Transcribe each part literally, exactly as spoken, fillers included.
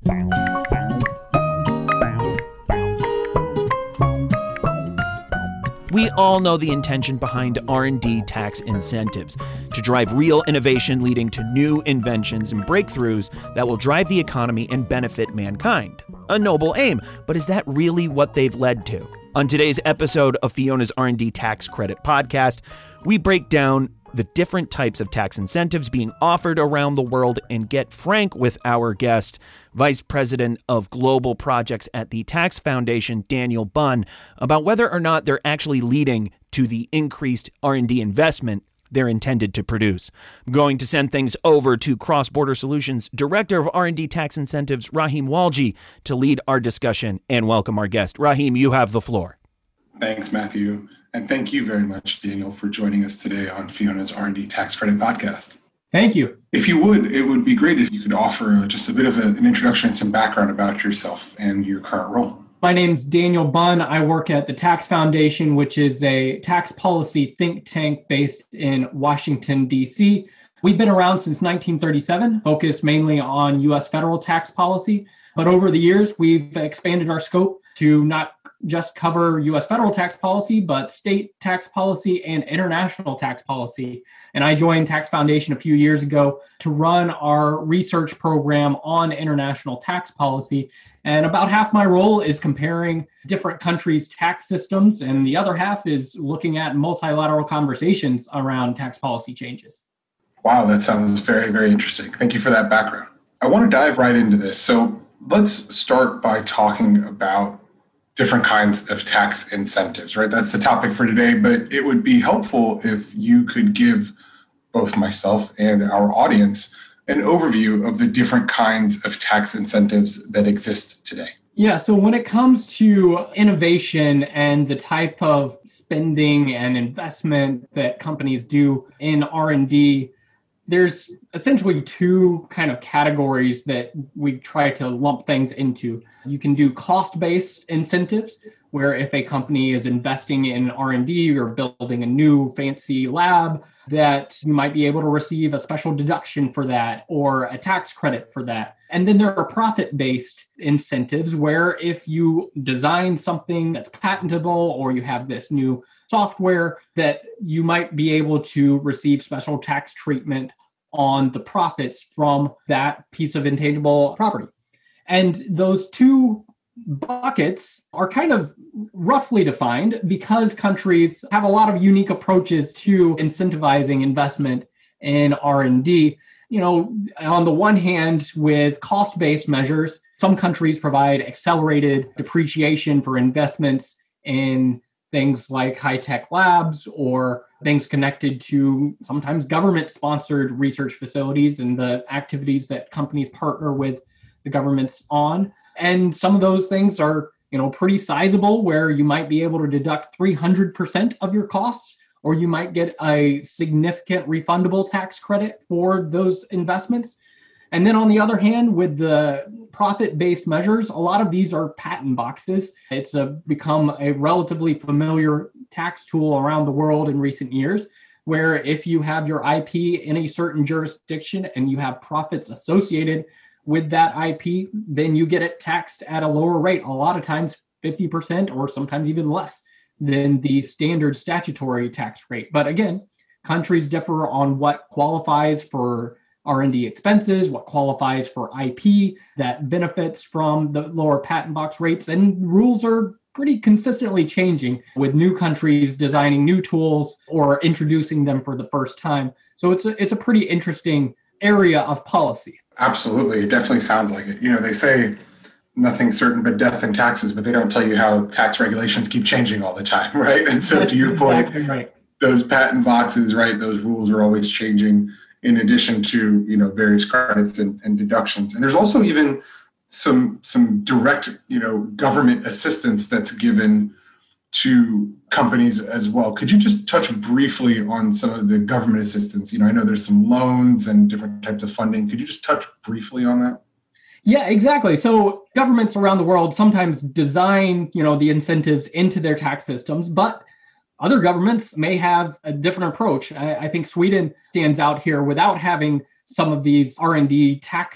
We all know the intention behind R and D tax incentives, to drive real innovation leading to new inventions and breakthroughs that will drive the economy and benefit mankind. A noble aim, but is that really what they've led to? On today's episode of Fiona's R and D Tax Credit Podcast, we break down the different types of tax incentives being offered around the world and get frank with our guest, Vice President of Global Projects at the Tax Foundation, Daniel Bunn, about whether or not they're actually leading to the increased R and D investment they're intended to produce. I'm going to send things over to Cross Border Solutions Director of R and D Tax Incentives, Rahim Walji, to lead our discussion and welcome our guest. Rahim, you have the floor. Thanks, Matthew. And thank you very much, Daniel, for joining us today on Fiona's R and D Tax Credit Podcast. Thank you. If you would, it would be great if you could offer just a bit of a, an introduction and some background about yourself and your current role. My name's Daniel Bunn. I work at the Tax Foundation, which is a tax policy think tank based in Washington, D C. We've been around since nineteen thirty-seven, focused mainly on U S federal tax policy. But over the years, we've expanded our scope to not just cover U S federal tax policy, but state tax policy and international tax policy. And I joined Tax Foundation a few years ago to run our research program on international tax policy. And about half my role is comparing different countries' tax systems, and the other half is looking at multilateral conversations around tax policy changes. Wow, that sounds very, very interesting. Thank you for that background. I want to dive right into this. So let's start by talking about different kinds of tax incentives, right? That's the topic for today, but it would be helpful if you could give both myself and our audience an overview of the different kinds of tax incentives that exist today. Yeah, so when it comes to innovation and the type of spending and investment that companies do in R and D, there's essentially two kind of categories that we try to lump things into. You can do cost-based incentives, where if a company is investing in R and D or building a new fancy lab, that you might be able to receive a special deduction for that or a tax credit for that. And then there are profit-based incentives, where if you design something that's patentable or you have this new software, that you might be able to receive special tax treatment on the profits from that piece of intangible property. And those two buckets are kind of roughly defined because countries have a lot of unique approaches to incentivizing investment in R and D. You know, on the one hand, with cost-based measures, some countries provide accelerated depreciation for investments in things like high-tech labs or things connected to sometimes government-sponsored research facilities and the activities that companies partner with the governments on. And some of those things are, you know, pretty sizable, where you might be able to deduct three hundred percent of your costs, or you might get a significant refundable tax credit for those investments. And then on the other hand, with the profit-based measures, a lot of these are patent boxes. It's a, become a relatively familiar tax tool around the world in recent years, where if you have your I P in a certain jurisdiction and you have profits associated with that I P, then you get it taxed at a lower rate, a lot of times fifty percent or sometimes even less than the standard statutory tax rate. But again, countries differ on what qualifies for R and D expenses, what qualifies for I P that benefits from the lower patent box rates, and rules are pretty consistently changing with new countries designing new tools or introducing them for the first time. So it's a, it's a pretty interesting area of policy. Absolutely. It definitely sounds like it. You know, they say nothing certain but death and taxes, but they don't tell you how tax regulations keep changing all the time, right? And so That's to your exactly point, right. Those patent boxes, right, those rules are always changing in addition to, you know, various credits and, and deductions. And there's also even some some direct, you know, government assistance that's given to companies as well. Could you just touch briefly on some of the government assistance? You know, I know there's some loans and different types of funding. Could you just touch briefly on that? Yeah, exactly. So governments around the world sometimes design, you know, the incentives into their tax systems, but other governments may have a different approach. I, I think Sweden stands out here without having some of these R and D tax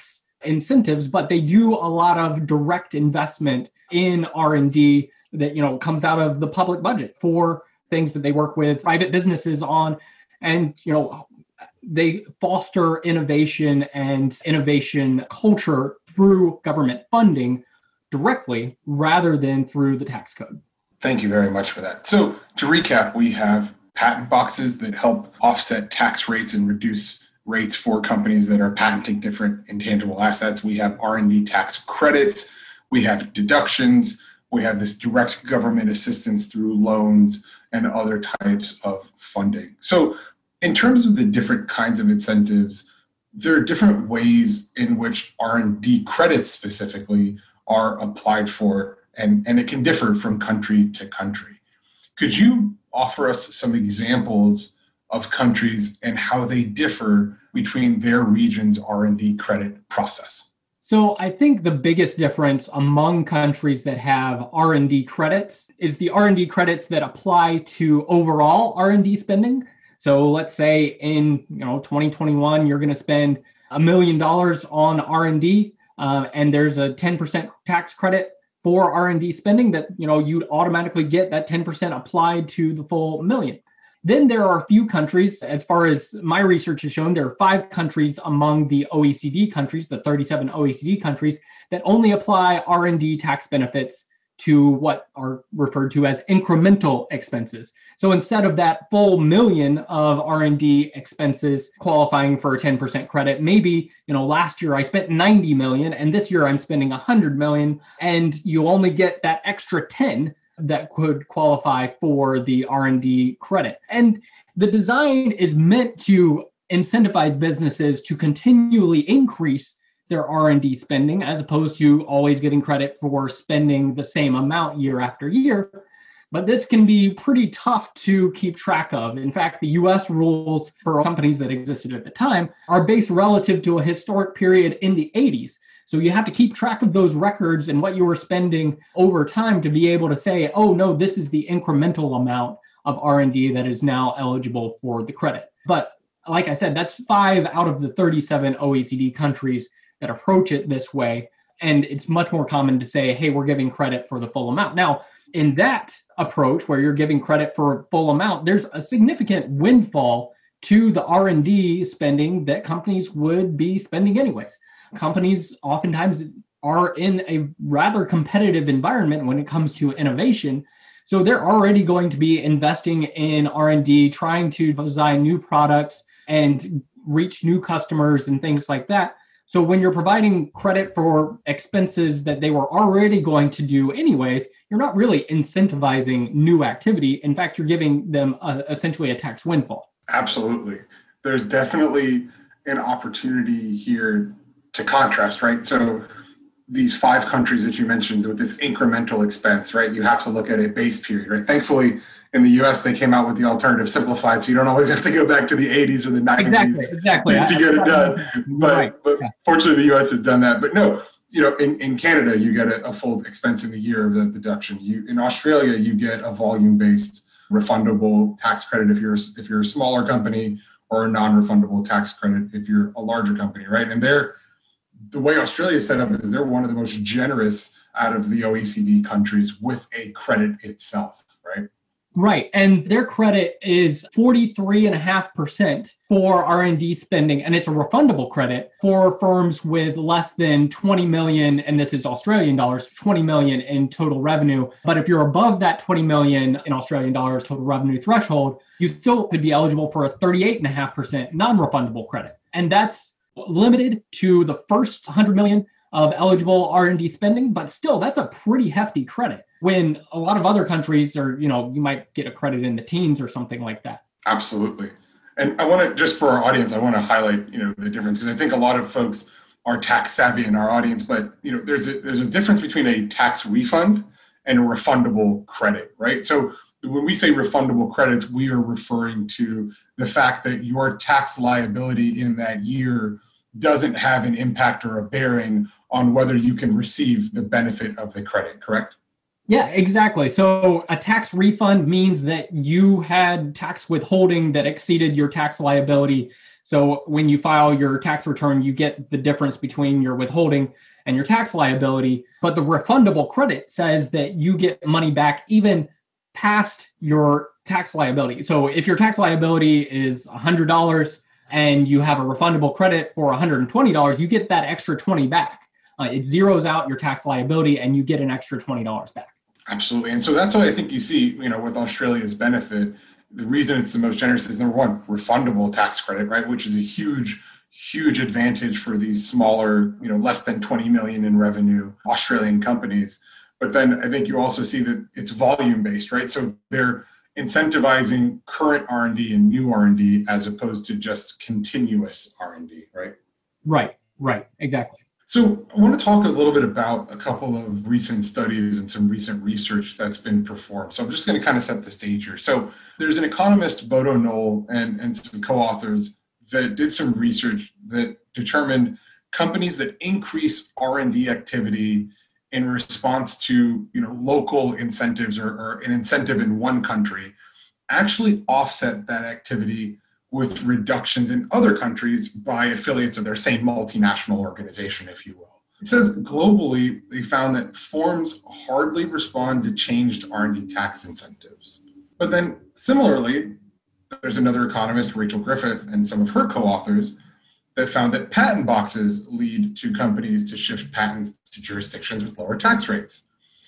incentives, but they do a lot of direct investment in R and D that, you know, comes out of the public budget for things that they work with private businesses on. And, you know, they foster innovation and innovation culture through government funding directly rather than through the tax code. Thank you very much for that. So to recap, we have patent boxes that help offset tax rates and reduce rates for companies that are patenting different intangible assets. We have R and D tax credits. We have deductions. We have this direct government assistance through loans and other types of funding. So in terms of the different kinds of incentives, there are different ways in which R and D credits specifically are applied for, and, and it can differ from country to country. Could you offer us some examples of countries and how they differ between their region's R and D credit process? So I think the biggest difference among countries that have R and D credits is the R and D credits that apply to overall R and D spending. So let's say in you know twenty twenty-one, you're going to spend a million dollars on R and D, uh, and there's a ten percent tax credit for R and D spending that you know you'd automatically get that ten percent applied to the full million. Then there are a few countries, as far as my research has shown, there are five countries among the O E C D countries, the thirty-seven O E C D countries, that only apply R and D tax benefits to what are referred to as incremental expenses. So instead of that full million of R and D expenses qualifying for a ten percent credit, maybe, you know, last year I spent ninety million and this year I'm spending one hundred million, and you only get that extra ten that could qualify for the R and D credit. And the design is meant to incentivize businesses to continually increase their R and D spending, as opposed to always getting credit for spending the same amount year after year. But this can be pretty tough to keep track of. In fact, the U S rules for companies that existed at the time are based relative to a historic period in the eighties. So you have to keep track of those records and what you were spending over time to be able to say, oh, no, this is the incremental amount of R and D that is now eligible for the credit. But like I said, that's five out of the thirty-seven O E C D countries that approach it this way. And it's much more common to say, hey, we're giving credit for the full amount. Now, in that approach where you're giving credit for full amount, there's a significant windfall to the R and D spending that companies would be spending anyways. Companies oftentimes are in a rather competitive environment when it comes to innovation. So they're already going to be investing in R and D, trying to design new products and reach new customers and things like that. So when you're providing credit for expenses that they were already going to do anyways, you're not really incentivizing new activity. In fact, you're giving them a, essentially a tax windfall. Absolutely. There's definitely an opportunity here to contrast, right? So these five countries that you mentioned with this incremental expense, right? You have to look at a base period, right? Thankfully, in the U S, they came out with the alternative simplified, so you don't always have to go back to the eighties or the nineties exactly, exactly. to, to get it done. But, right. but yeah. Fortunately, the U S has done that. But no, you know, in, in Canada, you get a, a full expense in the year of the deduction. You in Australia, you get a volume-based refundable tax credit if you're if you're a smaller company, or a non-refundable tax credit if you're a larger company, right? And they're the way Australia is set up is they're one of the most generous out of the O E C D countries with a credit itself, right? Right. And their credit is forty-three point five percent for R and D spending. And it's a refundable credit for firms with less than twenty million, and this is Australian dollars, twenty million in total revenue. But if you're above that twenty million in Australian dollars total revenue threshold, you still could be eligible for a thirty-eight point five percent non-refundable credit. And that's limited to the first one hundred million of eligible R and D spending, but still that's a pretty hefty credit when a lot of other countries are, you know, you might get a credit in the teens or something like that. Absolutely. And I want to, just for our audience, I want to highlight, you know, the difference, because I think a lot of folks are tax savvy in our audience, but, you know, there's a, there's a difference between a tax refund and a refundable credit, right? So when we say refundable credits, we are referring to the fact that your tax liability in that year doesn't have an impact or a bearing on whether you can receive the benefit of the credit, correct? Yeah, exactly. So a tax refund means that you had tax withholding that exceeded your tax liability. So when you file your tax return, you get the difference between your withholding and your tax liability. But the refundable credit says that you get money back even past your tax liability. So if your tax liability is one hundred dollars and you have a refundable credit for one hundred twenty dollars, you get that extra twenty back. Uh, it zeroes out your tax liability and you get an extra twenty dollars back. Absolutely. And so that's why I think you see, you know, with Australia's benefit, the reason it's the most generous is number one, refundable tax credit, right? Which is a huge, huge advantage for these smaller, you know, less than twenty million in revenue Australian companies. But then I think you also see that it's volume based, right? So they're incentivizing current R and D and new R and D as opposed to just continuous R and D, right? Right, right, exactly. So I want to talk a little bit about a couple of recent studies and some recent research that's been performed. So I'm just going to kind of set the stage here. So there's an economist, Bodo Knoll, and, and some co-authors that did some research that determined companies that increase R and D activity in response to, you know, local incentives or, or an incentive in one country actually offset that activity with reductions in other countries by affiliates of their same multinational organization, if you will. It says globally, they found that firms hardly respond to changed R and D tax incentives. But then similarly, there's another economist, Rachel Griffith, and some of her co-authors that found that patent boxes lead to companies to shift patents to jurisdictions with lower tax rates.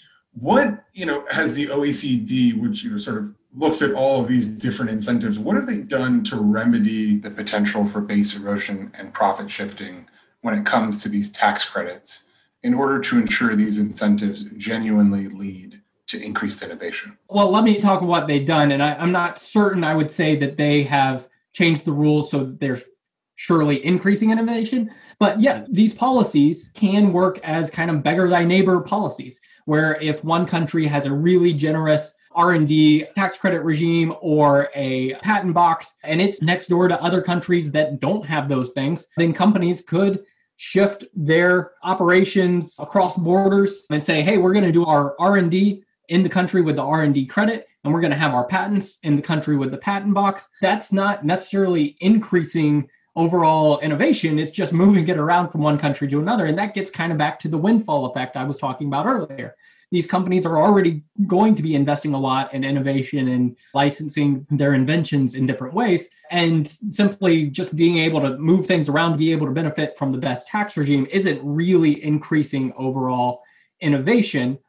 What, you know, has the O E C D, which, you know, sort of looks at all of these different incentives, what have they done to remedy the potential for base erosion and profit shifting when it comes to these tax credits in order to ensure these incentives genuinely lead to increased innovation? Well, let me talk about what they've done. And I, I'm not certain I would say that they have changed the rules so there's surely increasing innovation. But yeah, these policies can work as kind of beggar thy neighbor policies, where if one country has a really generous R and D tax credit regime or a patent box, and it's next door to other countries that don't have those things, then companies could shift their operations across borders and say, hey, we're going to do our R and D in the country with the R and D credit, and we're going to have our patents in the country with the patent box. That's not necessarily increasing overall innovation. It's just moving it around from one country to another. And that gets kind of back to the windfall effect I was talking about earlier. These companies are already going to be investing a lot in innovation and licensing their inventions in different ways. And simply just being able to move things around to be able to benefit from the best tax regime isn't really increasing overall innovation.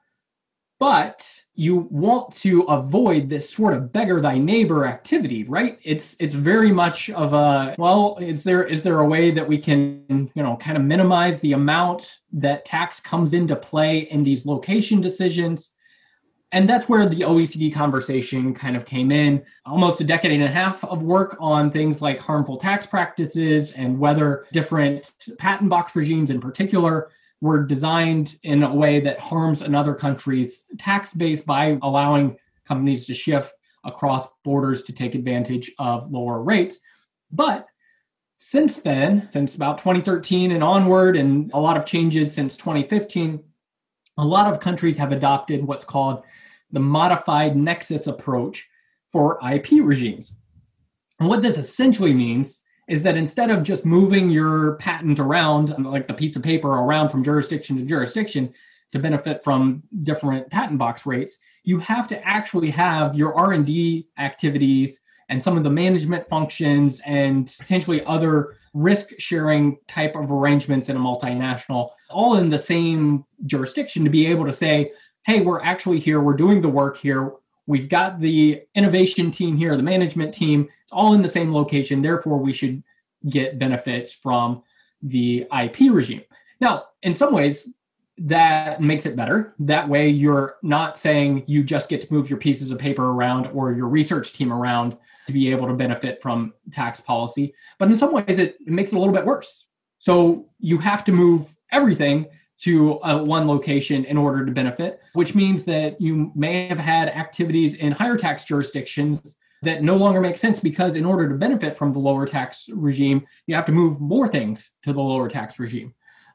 But you want to avoid this sort of beggar thy neighbor activity, right? It's it's very much of a, well, is there is there a way that we can, you know, kind of minimize the amount that tax comes into play in these location decisions? And that's where the O E C D conversation kind of came in. Almost a decade and a half of work on things like harmful tax practices and whether different patent box regimes in particular were designed in a way that harms another country's tax base by allowing companies to shift across borders to take advantage of lower rates. But since then, since about twenty thirteen and onward, and a lot of changes since twenty fifteen, a lot of countries have adopted what's called the modified nexus approach for I P regimes. And what this essentially means is that instead of just moving your patent around, like the piece of paper around from jurisdiction to jurisdiction to benefit from different patent box rates, you have to actually have your R and D activities and some of the management functions and potentially other risk-sharing type of arrangements in a multinational, all in the same jurisdiction to be able to say, hey, we're actually here, we're doing the work here, we've got the innovation team here, the management team, it's all in the same location, therefore we should get benefits from the I P regime. Now, in some ways, that makes it better. That way, you're not saying you just get to move your pieces of paper around or your research team around to be able to benefit from tax policy. But in some ways, it, it makes it a little bit worse. So you have to move everything to uh, one location in order to benefit, which means that you may have had activities in higher tax jurisdictions that no longer make sense because in order to benefit from the lower tax regime, you have to move more things to the lower tax regime.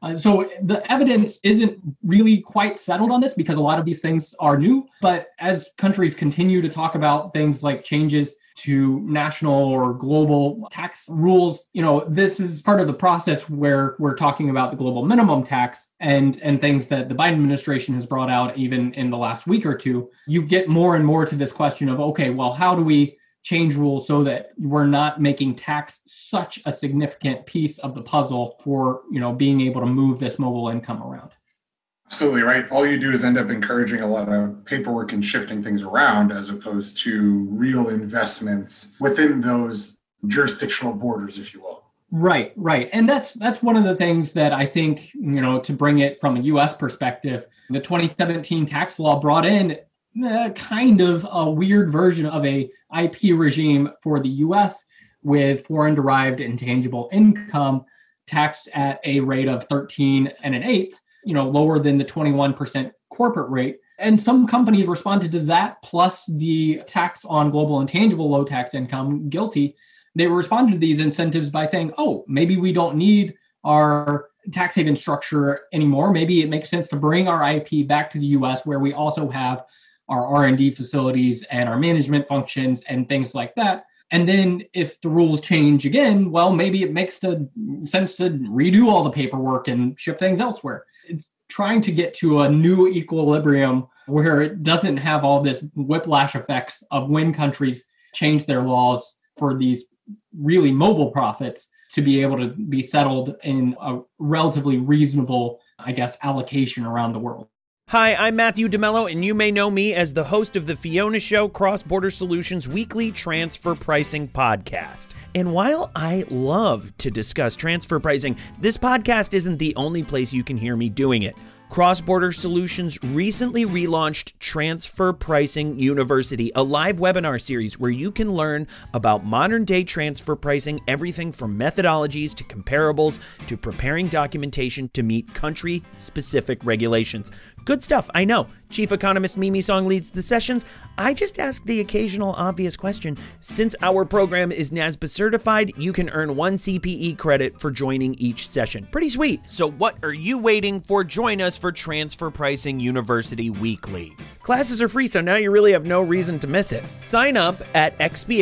Uh, so the evidence isn't really quite settled on this because a lot of these things are new. But as countries continue to talk about things like changes to national or global tax rules, you know, this is part of the process where we're talking about the global minimum tax and, and things that the Biden administration has brought out even in the last week or two. You get more and more to this question of, okay, well, how do we change rules so that we're not making tax such a significant piece of the puzzle for, you know, being able to move this mobile income around? Absolutely right. All you do is end up encouraging a lot of paperwork and shifting things around as opposed to real investments within those jurisdictional borders, if you will. Right, right. And that's that's one of the things that I think, you know, to bring it from a U S perspective, the twenty seventeen tax law brought in uh, kind of a weird version of a I P regime for the U S with foreign derived intangible income taxed at a rate of thirteen and an eighth, you know, lower than the twenty-one percent corporate rate. And some companies responded to that, plus the tax on global intangible low tax income, GILTI. They responded to these incentives by saying, oh, maybe we don't need our tax haven structure anymore. Maybe it makes sense to bring our I P back to the U S where we also have our R and D facilities and our management functions and things like that. And then if the rules change again, well, maybe it makes the sense to redo all the paperwork and shift things elsewhere. It's trying to get to a new equilibrium where it doesn't have all this whiplash effects of when countries change their laws for these really mobile profits to be able to be settled in a relatively reasonable, I guess, allocation around the world. Hi, I'm Matthew DeMello, and you may know me as the host of the Fiona Show Cross Border Solutions weekly transfer pricing podcast. And while I love to discuss transfer pricing, this podcast isn't the only place you can hear me doing it. Cross Border Solutions recently relaunched Transfer Pricing University, a live webinar series where you can learn about modern day transfer pricing, everything from methodologies to comparables to preparing documentation to meet country specific regulations. Good stuff, I know. Chief Economist Mimi Song leads the sessions. I just ask the occasional obvious question. Since our program is NASBA certified, you can earn one C P E credit for joining each session. Pretty sweet. So what are you waiting for? Join us for Transfer Pricing University Weekly. Classes are free, so now you really have no reason to miss it. Sign up at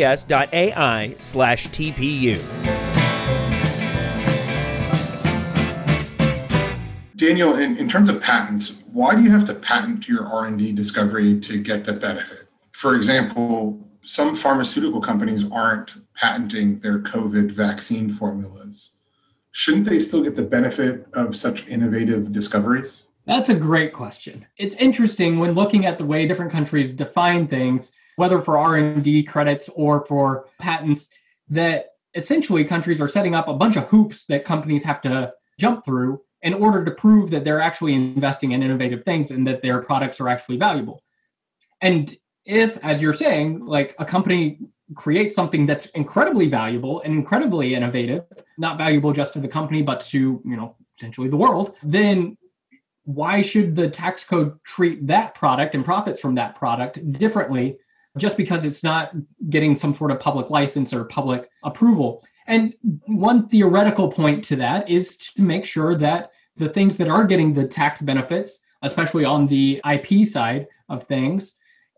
xbs.ai slash TPU. Daniel, in, in terms of patents, why do you have to patent your R and D discovery to get the benefit? For example, some pharmaceutical companies aren't patenting their COVID vaccine formulas. Shouldn't they still get the benefit of such innovative discoveries? That's a great question. It's interesting when looking at the way different countries define things, whether for R and D credits or for patents, that essentially countries are setting up a bunch of hoops that companies have to jump through in order to prove that they're actually investing in innovative things and that their products are actually valuable. And if, as you're saying, like a company creates something that's incredibly valuable and incredibly innovative, not valuable just to the company, but to, you know, essentially the world, then why should the tax code treat that product and profits from that product differently just because it's not getting some sort of public license or public approval? And one theoretical point to that is to make sure that the things that are getting the tax benefits, especially on the I P side of things,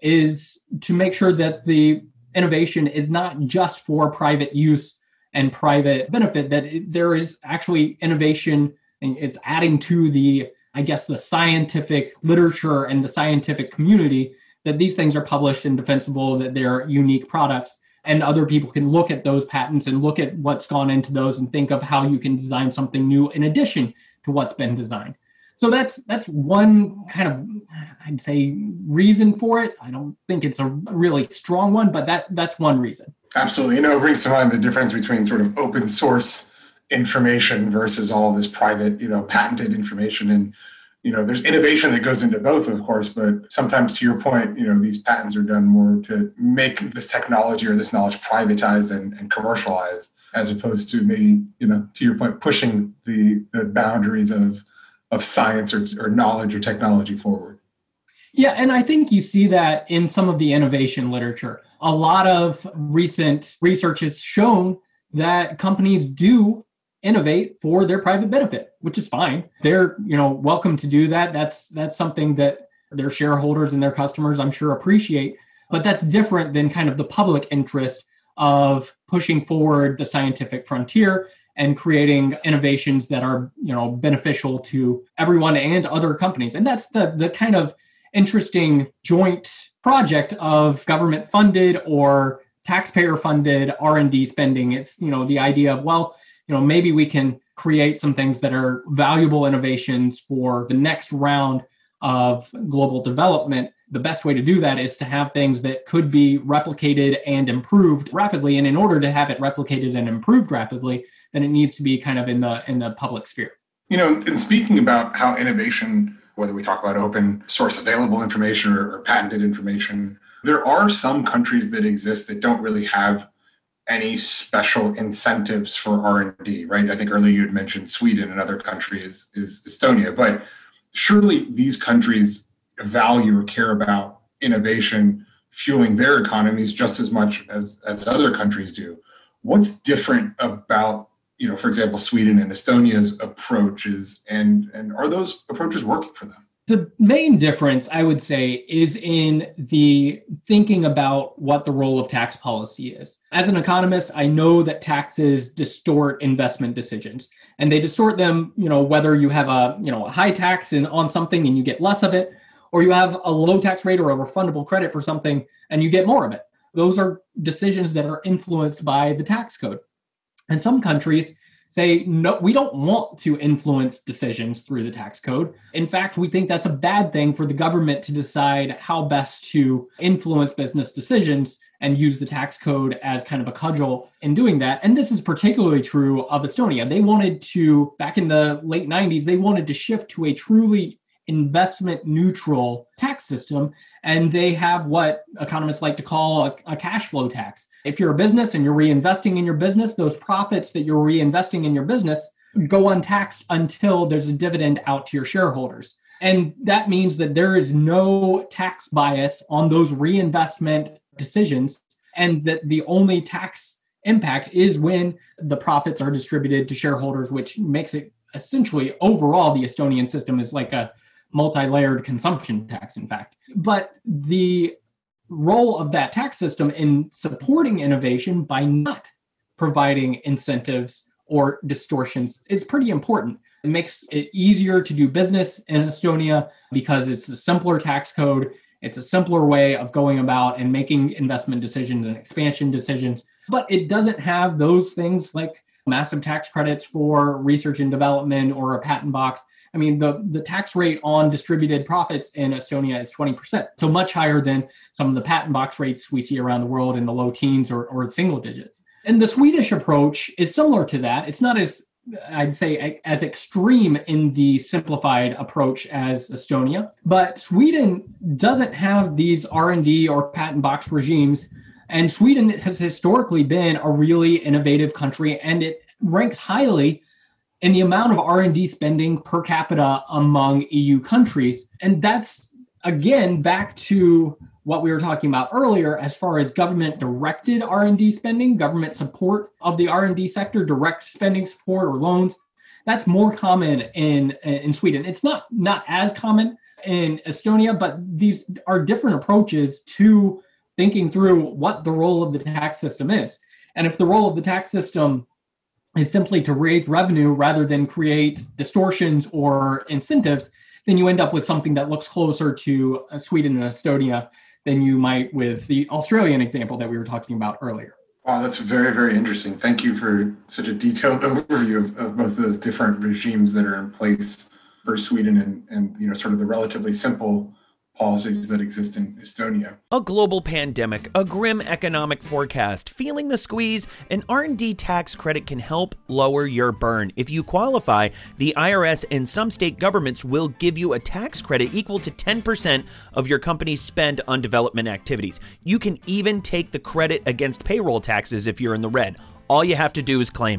is to make sure that the innovation is not just for private use and private benefit, that it, there is actually innovation and it's adding to the, I guess, the scientific literature and the scientific community, that these things are published and defensible, that they're unique products. And other people can look at those patents and look at what's gone into those and think of how you can design something new in addition to what's been designed. So that's that's one kind of, I'd say, reason for it. I don't think it's a really strong one, but that that's one reason. Absolutely. You know, it brings to mind the difference between sort of open source information versus all of this private, you know, patented information. And you know, there's innovation that goes into both, of course, but sometimes to your point, you know, these patents are done more to make this technology or this knowledge privatized and, and commercialized, as opposed to maybe, you know, to your point, pushing the, the boundaries of, of science or, or knowledge or technology forward. Yeah, and I think you see that in some of the innovation literature. A lot of recent research has shown that companies do innovate for their private benefit, which is fine. They're, you know, welcome to do that. That's that's something that their shareholders and their customers, I'm sure, appreciate. But that's different than kind of the public interest of pushing forward the scientific frontier and creating innovations that are, you know, beneficial to everyone and other companies. And that's the the kind of interesting joint project of government funded or taxpayer funded R and D spending. It's, you know, the idea of, well, you know, maybe we can create some things that are valuable innovations for the next round of global development. The best way to do that is to have things that could be replicated and improved rapidly. And in order to have it replicated and improved rapidly, then it needs to be kind of in the in the public sphere. You know, in speaking about how innovation, whether we talk about open source available information or, or patented information, there are some countries that exist that don't really have any special incentives for R and D, right? I think earlier you had mentioned Sweden. Another country is, is Estonia. But surely these countries value or care about innovation fueling their economies just as much as, as other countries do. What's different about, you know, for example, Sweden and Estonia's approaches, and, and are those approaches working for them? The main difference, I would say, is in the thinking about what the role of tax policy is. As an economist, I know that taxes distort investment decisions, and they distort them, you know, whether you have a, you know, a high tax in, on something and you get less of it, or you have a low tax rate or a refundable credit for something and you get more of it. Those are decisions that are influenced by the tax code. And some countries say, no, we don't want to influence decisions through the tax code. In fact, we think that's a bad thing for the government to decide how best to influence business decisions and use the tax code as kind of a cudgel in doing that. And this is particularly true of Estonia. They wanted to, back in the late nineties, they wanted to shift to a truly investment neutral tax system. And they have what economists like to call a, a cash flow tax. If you're a business and you're reinvesting in your business, those profits that you're reinvesting in your business go untaxed until there's a dividend out to your shareholders. And that means that there is no tax bias on those reinvestment decisions, and that the only tax impact is when the profits are distributed to shareholders, which makes it essentially overall the Estonian system is like a multi-layered consumption tax, in fact. But the role of that tax system in supporting innovation by not providing incentives or distortions is pretty important. It makes it easier to do business in Estonia because it's a simpler tax code. It's a simpler way of going about and making investment decisions and expansion decisions. But it doesn't have those things like massive tax credits for research and development or a patent box. I mean, the, the tax rate on distributed profits in Estonia is twenty percent, so much higher than some of the patent box rates we see around the world in the low teens or, or single digits. And the Swedish approach is similar to that. It's not as, I'd say, as extreme in the simplified approach as Estonia, but Sweden doesn't have these R and D or patent box regimes. And Sweden has historically been a really innovative country, and it ranks highly in the amount of R and D spending per capita among E U countries. And that's, again, back to what we were talking about earlier as far as government-directed R and D spending, government support of the R and D sector, direct spending support or loans. That's more common in, in Sweden. It's not, not as common in Estonia, but these are different approaches to thinking through what the role of the tax system is. And if the role of the tax system is simply to raise revenue rather than create distortions or incentives, then you end up with something that looks closer to Sweden and Estonia than you might with the Australian example that we were talking about earlier. Wow, that's very, very interesting. Thank you for such a detailed overview of, of both those different regimes that are in place for Sweden and, and you know, sort of the relatively simple policies that exist in Estonia. A global pandemic, a grim economic forecast, feeling the squeeze, an R and D tax credit can help lower your burn. If you qualify, the I R S and some state governments will give you a tax credit equal to ten percent of your company's spend on development activities. You can even take the credit against payroll taxes if you're in the red. All you have to do is claim it.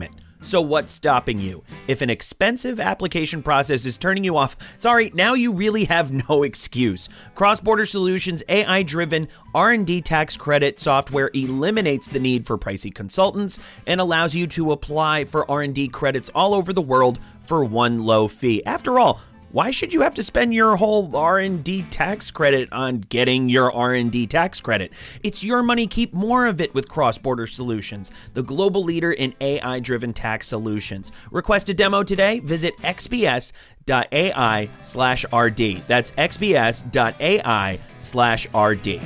So what's stopping you? If an expensive application process is turning you off, sorry, now you really have no excuse. CrossBorder Solutions' A I-driven R and D tax credit software eliminates the need for pricey consultants and allows you to apply for R and D credits all over the world for one low fee. After all, why should you have to spend your whole R and D tax credit on getting your R and D tax credit? It's your money. Keep more of it with CrossBorder Solutions, the global leader in A I-driven tax solutions. Request a demo today. Visit xbs.ai slash RD. That's xbs.ai slash RD.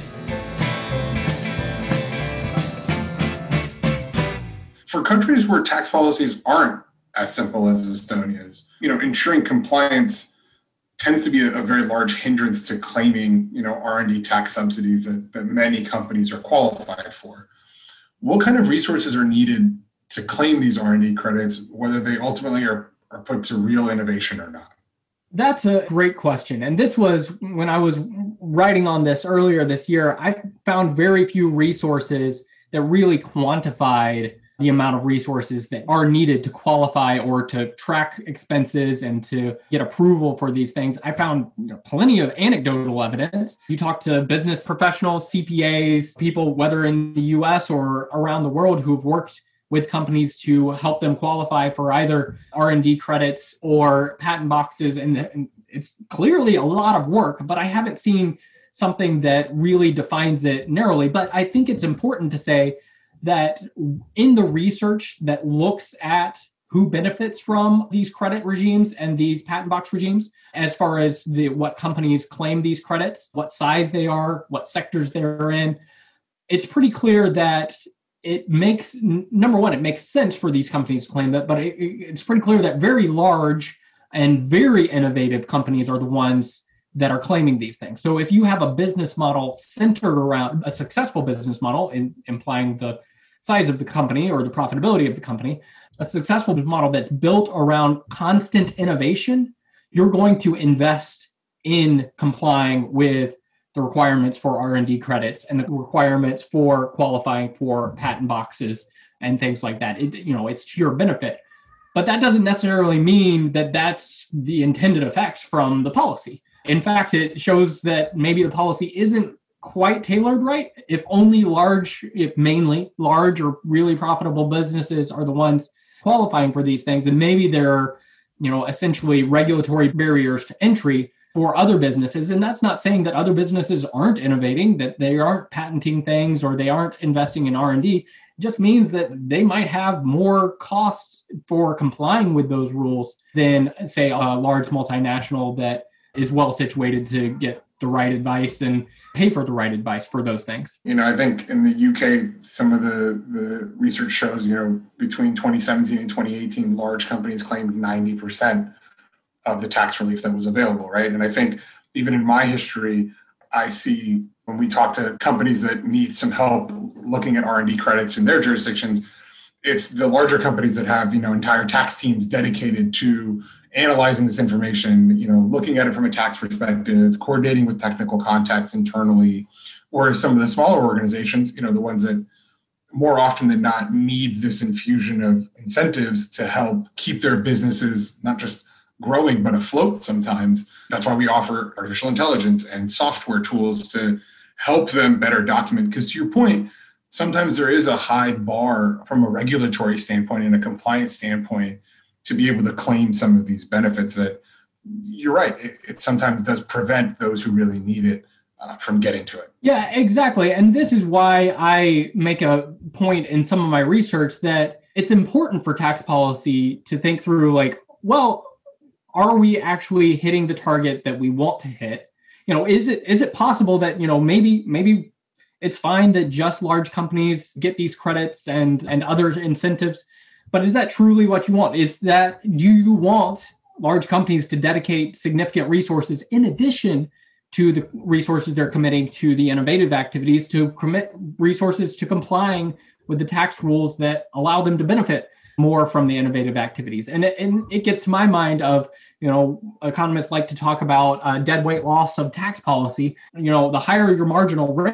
For countries where tax policies aren't as simple as Estonia's, you know, ensuring compliance tends to be a, a very large hindrance to claiming, you know, R and D tax subsidies that, that many companies are qualified for. What kind of resources are needed to claim these R and D credits, whether they ultimately are, are put to real innovation or not? That's a great question. And this was when I was writing on this earlier this year, I found very few resources that really quantified the amount of resources that are needed to qualify or to track expenses and to get approval for these things. I found, you know, plenty of anecdotal evidence. You talk to business professionals, C P As, people, whether in the U S or around the world, who've worked with companies to help them qualify for either R and D credits or patent boxes. And it's clearly a lot of work, but I haven't seen something that really defines it narrowly. But I think it's important to say that in the research that looks at who benefits from these credit regimes and these patent box regimes, as far as the what companies claim these credits, what size they are, what sectors they're in, it's pretty clear that it makes, number one, it makes sense for these companies to claim that, but it, it's pretty clear that very large and very innovative companies are the ones that are claiming these things. So if you have a business model centered around a successful business model, in, implying the size of the company or the profitability of the company, a successful model that's built around constant innovation, you're going to invest in complying with the requirements for R and D credits and the requirements for qualifying for patent boxes and things like that. It, you know, it's to your benefit. But that doesn't necessarily mean that that's the intended effect from the policy. In fact, it shows that maybe the policy isn't quite tailored right. If only large, if mainly large or really profitable businesses are the ones qualifying for these things, then maybe there are, you know, essentially regulatory barriers to entry for other businesses. And that's not saying that other businesses aren't innovating, that they aren't patenting things or they aren't investing in R and D. It just means that they might have more costs for complying with those rules than, say, a large multinational that is well situated to get the right advice and pay for the right advice for those things. You know, I think in the U K, some of the, the research shows, you know, between twenty seventeen and twenty eighteen, large companies claimed ninety percent of the tax relief that was available, right? And I think even in my history, I see when we talk to companies that need some help looking at R and D credits in their jurisdictions, it's the larger companies that have, you know, entire tax teams dedicated to analyzing this information, you know, looking at it from a tax perspective, coordinating with technical contacts internally, or some of the smaller organizations, you know, the ones that more often than not need this infusion of incentives to help keep their businesses not just growing, but afloat sometimes. That's why we offer artificial intelligence and software tools to help them better document. Because to your point, sometimes there is a high bar from a regulatory standpoint and a compliance standpoint to be able to claim some of these benefits that, you're right, it, it sometimes does prevent those who really need it uh, from getting to it. Yeah, exactly. And this is why I make a point in some of my research that it's important for tax policy to think through, like, well, are we actually hitting the target that we want to hit? You know, is it is it possible that, you know, maybe maybe it's fine that just large companies get these credits and, and other incentives, but is that truly what you want? Is that, do you want large companies to dedicate significant resources in addition to the resources they're committing to the innovative activities, to commit resources to complying with the tax rules that allow them to benefit more from the innovative activities? And it, and it gets to my mind of, you know, economists like to talk about uh, dead weight loss of tax policy. You know, the higher your marginal rate,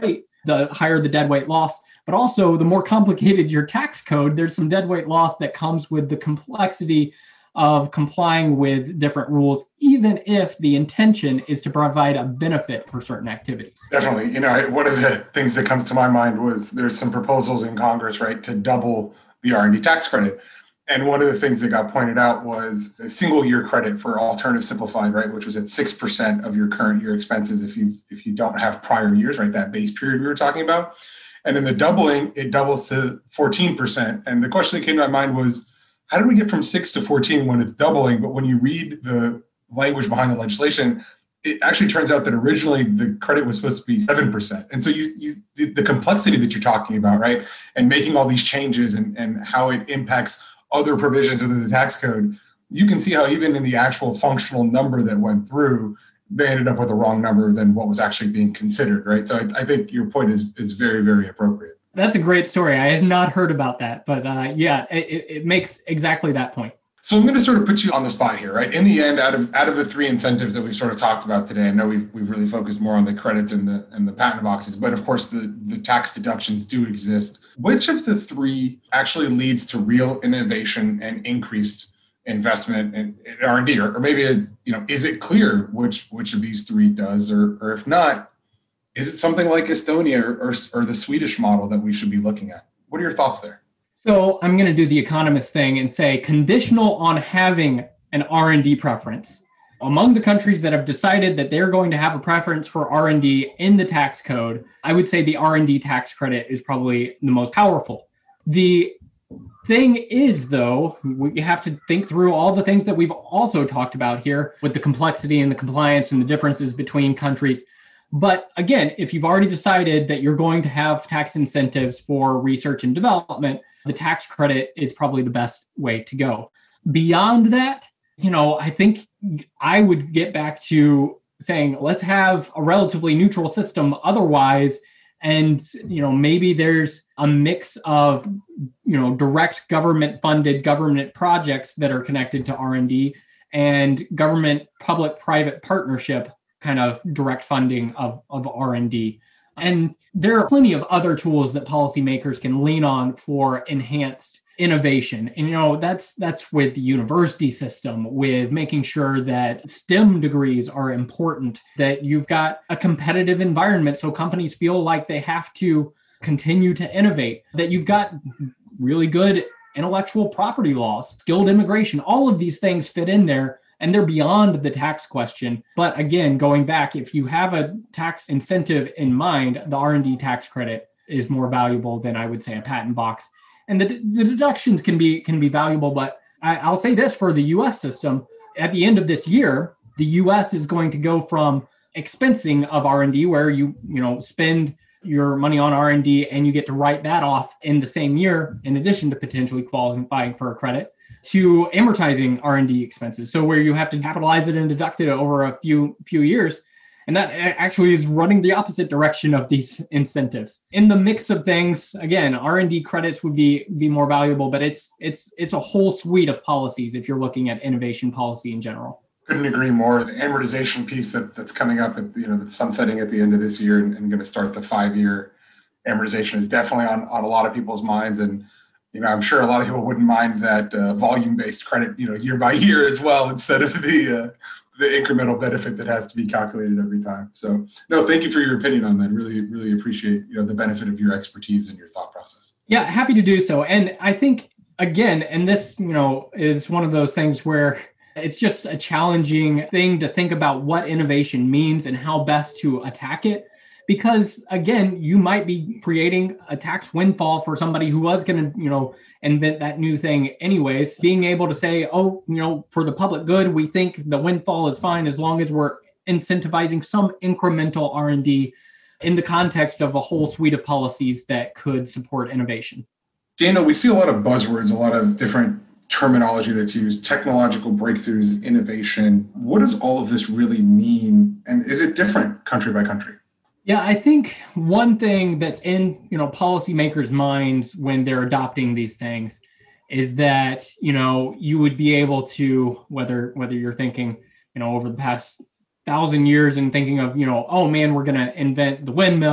the higher the deadweight loss. But also, the more complicated your tax code, there's some deadweight loss that comes with the complexity of complying with different rules, even if the intention is to provide a benefit for certain activities. Definitely. You know, one of the things that comes to my mind was there's some proposals in Congress, right, to double the R and D tax credit. And one of the things that got pointed out was a single year credit for alternative simplified, right, which was at six percent of your current year expenses if you if you don't have prior years, right, that base period we were talking about. And then the doubling, it doubles to fourteen percent. And the question that came to my mind was, how did we get from six to fourteen when it's doubling? But when you read the language behind the legislation, it actually turns out that originally the credit was supposed to be seven percent. And so you, you the, the complexity that you're talking about, right, and making all these changes and, and how it impacts other provisions within the tax code, you can see how even in the actual functional number that went through, they ended up with a wrong number than what was actually being considered, right? So I, I think your point is is very, very appropriate. That's a great story. I had not heard about that, but uh, yeah, it, it makes exactly that point. So I'm going to sort of put you on the spot here, right? In the end, out of out of the three incentives that we've sort of talked about today, I know we've we've really focused more on the credits and the and the patent boxes, but of course the, the tax deductions do exist. Which of the three actually leads to real innovation and increased investment in, in R and D, or, or maybe it's, you know, is it clear which which of these three does, or or if not, is it something like Estonia or, or or the Swedish model that we should be looking at? What are your thoughts there? So I'm going to do the economist thing and say conditional on having an R and D preference. Among the countries that have decided that they're going to have a preference for R and D in the tax code, I would say the R and D tax credit is probably the most powerful. The thing is, though, we have to think through all the things that we've also talked about here with the complexity and the compliance and the differences between countries. But again, if you've already decided that you're going to have tax incentives for research and development, the tax credit is probably the best way to go. Beyond that, you know, I think I would get back to saying, let's have a relatively neutral system otherwise. And, you know, maybe there's a mix of, you know, direct government funded government projects that are connected to R and D and government public-private partnership kind of direct funding of, of R and D. And there are plenty of other tools that policymakers can lean on for enhanced innovation. And, you know, that's that's with the university system, with making sure that STEM degrees are important, that you've got a competitive environment so companies feel like they have to continue to innovate, that you've got really good intellectual property laws, skilled immigration. All of these things fit in there. And they're beyond the tax question. But again, going back, if you have a tax incentive in mind, the R and D tax credit is more valuable than, I would say, a patent box. And the, the deductions can be can be valuable. But I, I'll say this for the U S system, at the end of this year, the U S is going to go from expensing of R and D, where you, you know, spend your money on R and D and you get to write that off in the same year, in addition to potentially qualifying for a credit, to amortizing R and D expenses. So where you have to capitalize it and deduct it over a few few years. And that actually is running the opposite direction of these incentives. In the mix of things, again, R and D credits would be be more valuable, but it's it's it's a whole suite of policies if you're looking at innovation policy in general. Couldn't agree more. The amortization piece that, that's coming up, at, you know, that's sunsetting at the end of this year and, and going to start the five-year amortization is definitely on, on a lot of people's minds. And you know, I'm sure a lot of people wouldn't mind that uh, volume-based credit, you know, year by year as well, instead of the uh, the incremental benefit that has to be calculated every time. So, no, thank you for your opinion on that. Really, really appreciate, you know, the benefit of your expertise and your thought process. Yeah, happy to do so. And I think, again, and this, you know, is one of those things where it's just a challenging thing to think about what innovation means and how best to attack it. Because again, you might be creating a tax windfall for somebody who was going to, you know, invent that new thing anyways. Being able to say, oh, you know, for the public good, we think the windfall is fine as long as we're incentivizing some incremental R and D in the context of a whole suite of policies that could support innovation. Dana, we see a lot of buzzwords, a lot of different terminology that's used, technological breakthroughs, innovation. What does all of this really mean? And is it different country by country? Yeah, I think one thing that's in, you know, policymakers' minds when they're adopting these things is that, you know, you would be able to, whether whether you're thinking, you know, over the past thousand years and thinking of, you know, oh man, we're going to invent the windmill,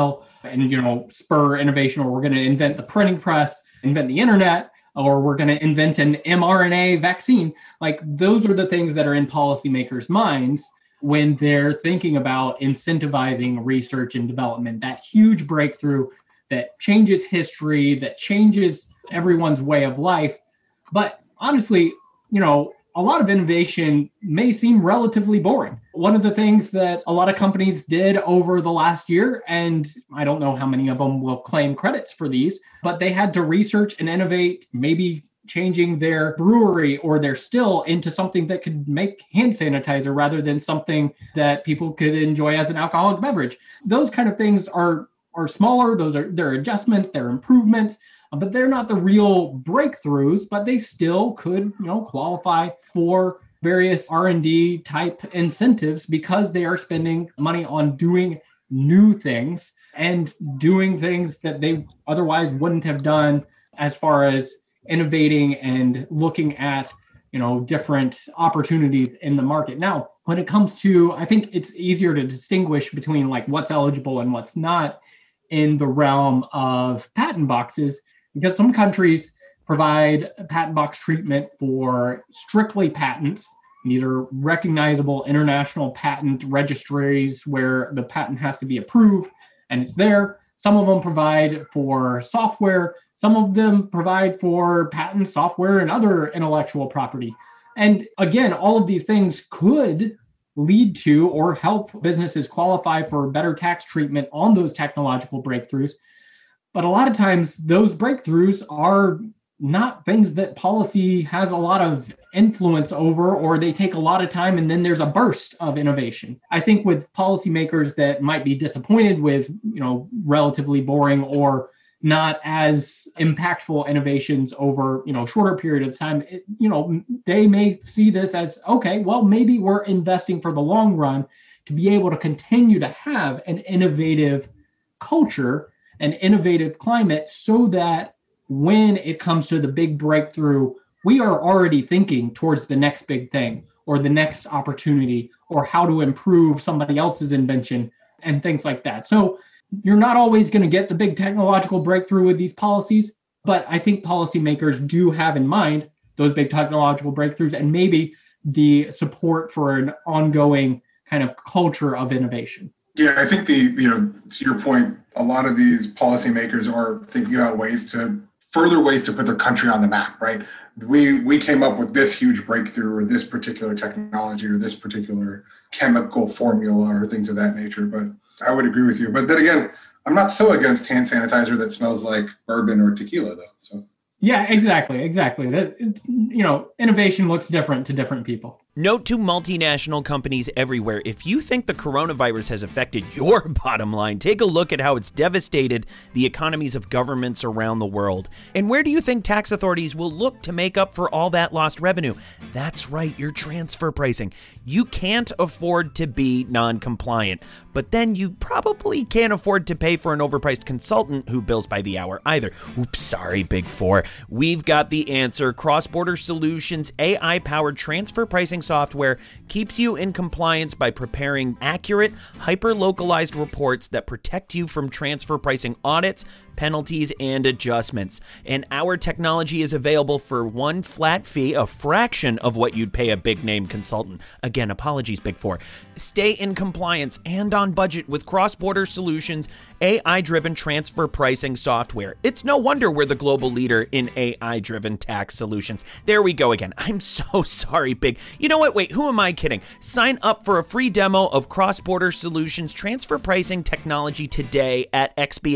and, you know, spur innovation, or we're going to invent the printing press, invent the internet, or we're going to invent an mRNA vaccine. Like, those are the things that are in policymakers' minds when they're thinking about incentivizing research and development, that huge breakthrough that changes history, that changes everyone's way of life. But honestly, you know, a lot of innovation may seem relatively boring. One of the things that a lot of companies did over the last year, and I don't know how many of them will claim credits for these, but they had to research and innovate, maybe changing their brewery or their still into something that could make hand sanitizer rather than something that people could enjoy as an alcoholic beverage. Those kind of things are, are smaller. Those are they're adjustments, they're improvements, but they're not the real breakthroughs, but they still could, you know, qualify for various R and D type incentives because they are spending money on doing new things and doing things that they otherwise wouldn't have done as far as innovating and looking at, you know, different opportunities in the market. Now, when it comes to, I think it's easier to distinguish between like what's eligible and what's not in the realm of patent boxes, because some countries provide patent box treatment for strictly patents. These are recognizable international patent registries where the patent has to be approved and it's there. Some of them provide for software. Some of them provide for patent software and other intellectual property. And again, all of these things could lead to or help businesses qualify for better tax treatment on those technological breakthroughs. But a lot of times those breakthroughs are not things that policy has a lot of influence over, or they take a lot of time and then there's a burst of innovation. I think with policymakers that might be disappointed with, you know, relatively boring or not as impactful innovations over, you know, shorter period of time, it, you know, they may see this as, okay, well, maybe we're investing for the long run to be able to continue to have an innovative culture, an innovative climate, so that when it comes to the big breakthrough, we are already thinking towards the next big thing or the next opportunity or how to improve somebody else's invention and things like that. So you're not always going to get the big technological breakthrough with these policies, but I think policymakers do have in mind those big technological breakthroughs and maybe the support for an ongoing kind of culture of innovation. Yeah, I think the, you know, to your point, a lot of these policymakers are thinking about ways to further ways to put their country on the map, right? We we came up with this huge breakthrough or this particular technology or this particular chemical formula or things of that nature. But I would agree with you. But then again, I'm not so against hand sanitizer that smells like bourbon or tequila, though. So yeah, exactly, exactly. That it's, you know, innovation looks different to different people. Note to multinational companies everywhere, if you think the coronavirus has affected your bottom line, take a look at how it's devastated the economies of governments around the world. And where do you think tax authorities will look to make up for all that lost revenue? That's right, your transfer pricing. You can't afford to be non-compliant, but then you probably can't afford to pay for an overpriced consultant who bills by the hour either. Oops, sorry, Big Four. We've got the answer. Cross-Border Solutions A I-powered transfer pricing software keeps you in compliance by preparing accurate, hyper-localized reports that protect you from transfer pricing audits, penalties, and adjustments. And our technology is available for one flat fee, a fraction of what you'd pay a big-name consultant. Again, apologies, Big Four. Stay in compliance and on budget with Cross-Border Solutions A I-driven transfer pricing software. It's no wonder we're the global leader in A I-driven tax solutions. There we go again. I'm so sorry, Big. You know what? Wait, who am I kidding? Sign up for a free demo of Cross-Border Solutions transfer pricing technology today at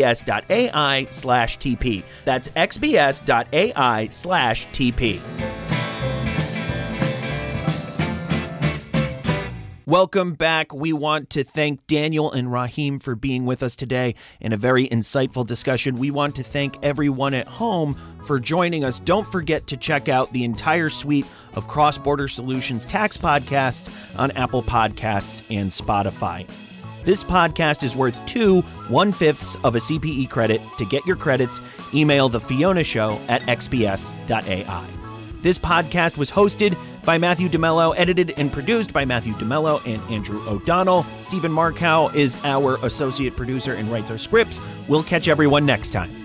xbs.ai slash TP. That's xbs.ai slash TP. Welcome back. We want to thank Daniel and Rahim for being with us today in a very insightful discussion. We want to thank everyone at home for joining us. Don't forget to check out the entire suite of Cross-Border Solutions tax podcasts on Apple Podcasts and Spotify. This podcast is worth two one-fifths of a C P E credit. To get your credits, email the Fiona Show at xbs dot a i. This podcast was hosted by Matthew DeMello, edited and produced by Matthew DeMello and Andrew O'Donnell. Stephen Markow is our associate producer and writes our scripts. We'll catch everyone next time.